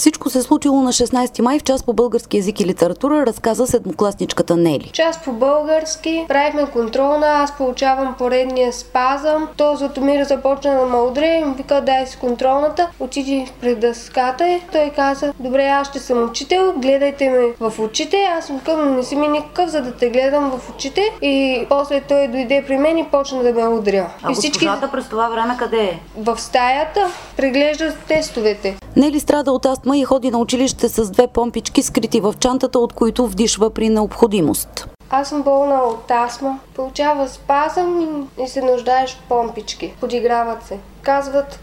Всичко се случило на 16 май в час по български език и литература, разказа седмокласничката Нели. Час по български, правихме контролна, аз получавам поредния спазъм. То Златомир започна да ме удря, вика дай си контролната, отиди пред дъската. Той каза, добре, аз ще съм учител, гледайте ме в очите. Аз му казвам, не си ми никакъв, за да те гледам в очите. И после той дойде при мен и почна да ме удря. А госпожата през това време къде е? В стаята преглежда тестовете. Нели страда от астма и ходи на училище с 2 помпички, скрити в чантата, от които вдишва при необходимост. Аз съм болна от астма. Получава спазъм и се нуждаеш в помпички. Подиграват се. Казват,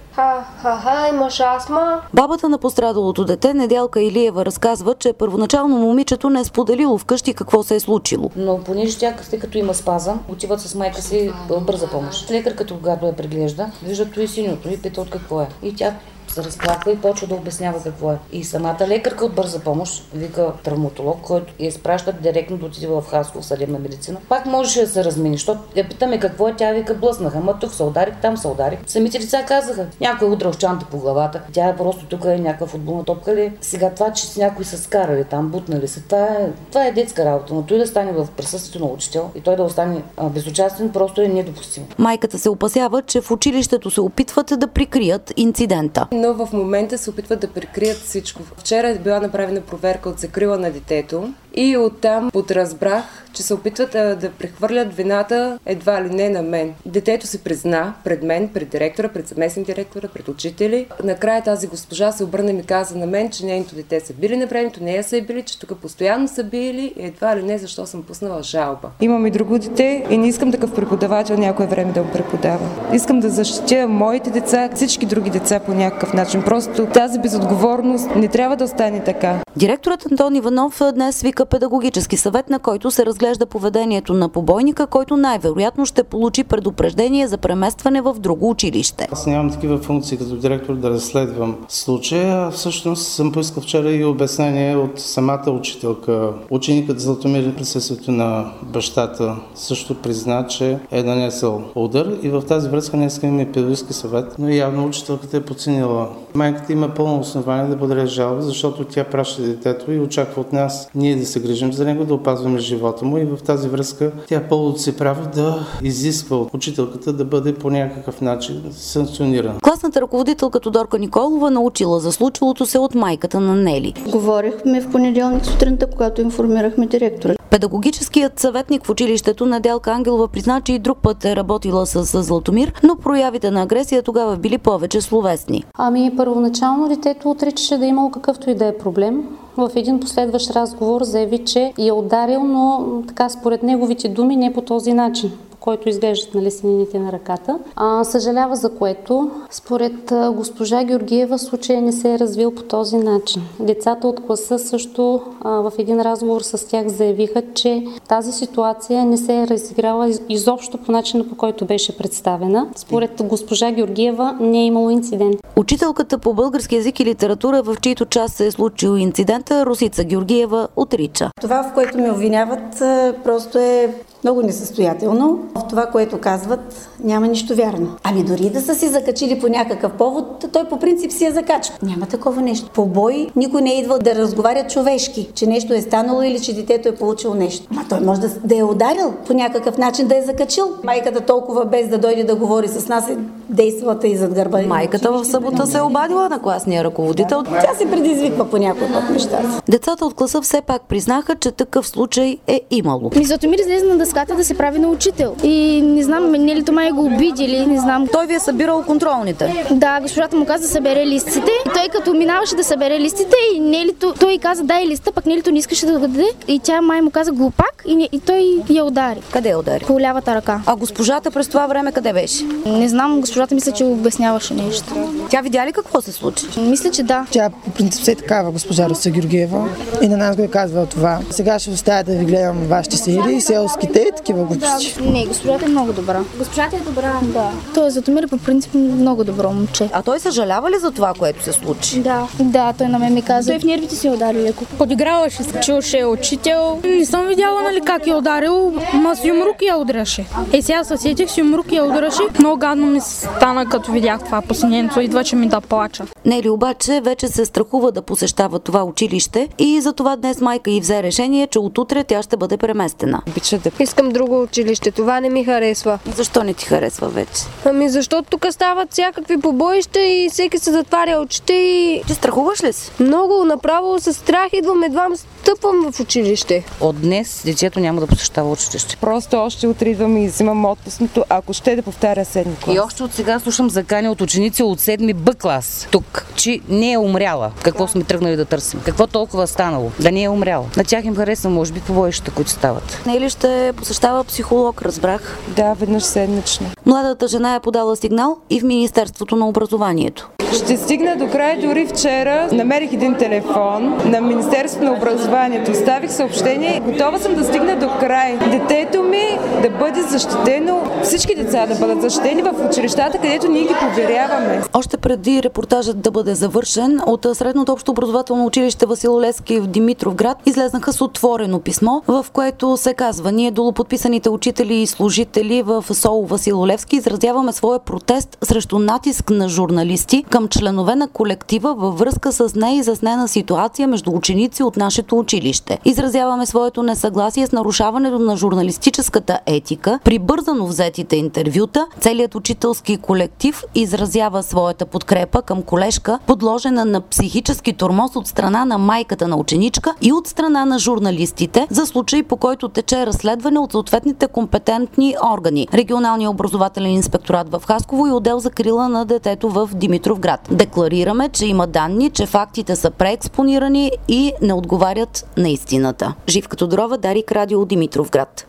имаш астма. Бабата на пострадалото дете, Недялка Илиева, разказва, че първоначално момичето не е споделило вкъщи какво се е случило. Но понеже тя, като има спазъм, отиват с майка си в бърза помощ. Лекарката, когато я преглежда, вижда и синьото и пита от какво е. И тя се разплаква и почва да обяснява какво е. И самата лекарка от бърза помощ вика травматолог, който я изпраща директно да отиде в Хасково в съдебна медицина. Пак можеше да се размени, защото я питаме какво е, тя вика блъснаха, ама тук се ударих, там се ударих. Самите деца казаха, някой е удрал чанта по главата, тя е просто тук е някаква футболна топка ли. Сега това, че с някой са скарали там, бутнали се, това е детска работа, но той да стане в присъствието на учител и той да остане безучастен, просто е недопустимо. Майката се опасява, че в училището се опитват да прикрият инцидента. Но в момента се опитват да прикрият всичко. Вчера е била направена проверка от закрила на детето и оттам подразбрах, че се опитват да прехвърлят вината едва ли не на мен. Детето се призна пред мен, пред директора, пред заместник директора, пред учители. Накрая тази госпожа се обърна и ми каза на мен, че нейното дете са били на времето, нея са били, че тук постоянно са били и едва ли не защо съм пуснала жалба. Имам и друго дете и не искам такъв преподавател някое време да го преподава. Искам да защитя моите деца, всички други деца по някакъв начин. Просто тази безотговорност не трябва да остане така. Директорът Антон Иванов днес свика педагогически съвет, на който се разглежда поведението на побойника, който най-вероятно ще получи предупреждение за преместване в друго училище. Аз нямам такива функции като директор да разследвам случая. Всъщност съм поискал вчера и обяснение от самата учителка. Ученикът Златомир, присъствието на бащата, също призна, че е нанесъл удар и в тази връзка днес имаме педагогически съвет, но явно учителката е подценила. Майката има пълно основание да подаде жалба, защото тя праща детето и очаква от нас ние да се грижим за него, да опазваме живота му и в тази връзка тя пълното си право да изисква от учителката да бъде по някакъв начин санкционирана. Класната ръководителка Тодорка Николова научила за случилото се от майката на Нели. Говорихме в понеделник сутринта, когато информирахме директора. Педагогическият съветник в училището Недялка Ангелова призна, че и друг път е работила с Златомир, но проявите на агресия тогава били повече словесни. Първоначално детето отричаше да е имало какъвто и да е проблем. В един последващ разговор заяви, че я ударил, но така според неговите думи не по този начин, по който изглеждат лесенините на ръката. Съжалява за което, според госпожа Георгиева, случая не се е развил по този начин. Децата от класа също в един разговор с тях заявиха, че тази ситуация не се е разиграла изобщо по начина, по който беше представена. Според госпожа Георгиева не е имало инцидент. Учителката по български език и литература, в чийто час се е случил инцидента, Росица Георгиева, отрича. Това, в което ме обвиняват, просто е много несъстоятелно. В това, което казват, няма нищо вярно. Дори да са си закачили по някакъв повод, той по принцип си е закачал. Няма такова нещо. По бой никой не е идвал да разговаря човешки, че нещо е станало или че детето е получило нещо. Той може да е ударил по някакъв начин, да е закачил. Майката толкова без да дойде да говори с нас е действала и зад гърба. Майката в събота се обадила на класния ръководител. Тя се предизвиква по някой път нещата. Децата от класа все пак признаха, че такъв случай е имало. Златомир излезе на дъската да се прави на учител. И не знам, Нелито май го обидели, не знам. Той ви е събирал контролните? Да, госпожата му каза да събере листите. И той като минаваше да събере листите и Нелито, той каза дай листа, пък Нелито не искаше да го даде. И тя май му каза глупак и той я удари. Къде я удари? По лявата ръка. А госпожата през това време къде беше? Не знам, госпожата мисля, че обясняваше нещо. Тя видя ли какво се случи? Мисля, че да. Тя по принцип се е такава, госпожа Росица Георгиева, и на нас го е казвала това. Сега ще оставя да ви гледам вашите серии, селските чете такива глупости. Не, госпожата е много добра. Госпожата е добра. Да. Той е Златомир по принцип много добро момче. А той съжалява ли за това, което се случи? Да, той на мен ми каза. Той в нервите си е ударил леко. Подиграваше се, че е учител. Не съм видяла, нали, как е ударил, ма с юмрук я удряше. Сега се сетих, с юмрук я удряше. Много гадно ми стана, като видях това посънението. Идва, че ми да плача. Нели обаче вече се страхува да посещава това училище и затова днес майка й взе решение, че отутре тя ще бъде преместена. Искам друго училище, това не ми харесва. Защо не ти харесва вече? Защото тук стават всякакви побоища и всеки се затваря очите и... Ти страхуваш ли си? Много, направо със страх идвам, едва стъпвам в училище. От днес детето няма да посещава училище. Просто още утре идвам и взимам отпускното, ако ще да повтаря 7 клас. И още от сега слушам закани от ученици от 7 Б клас тук, че не е умряла. Какво сме тръгнали да търсим? Какво толкова станало? Да не е умряла. На тях им харесва, може би, побоищата, които стават. Нели ще посещава психолог, разбрах. Да, веднъж седмично. Младата жена е подала сигнал и в Министерството на образованието. Ще стигна до края. Дори вчера намерих един телефон на Министерството на образованието. Оставих съобщение. Готова съм да стигна до край. Детето ми да бъде защитено, всички деца да бъдат защитени в училищата, където ние ги проверяваме. Още преди репортажът да бъде завършен, от Средното общо образователно училище Васил Левски в Димитровград излезнаха с отворено писмо, в което се казва: ние, долуподписаните учители и служители в СОУ Васил Левски, изразяваме своя протест срещу натиск на журналисти към членове на колектива във връзка с неизяснена ситуация между ученици от нашето училище. Изразяваме своето несъгласие с нарушаването на журналистическата етика, прибързано взетите интервюта. Целият учителски колектив изразява своята подкрепа към колежка, подложена на психически тормоз от страна на майката на ученичка и от страна на журналистите за случай, по който тече разследване от съответните компетентни органи. Регионалния образователен инспекторат в Хасково и отдел за закрила на детето в Димитровград. Декларираме, че има данни, че фактите са преекспонирани и не отговарят на истината. Живка Тодорова, Дарик Радио, Димитровград.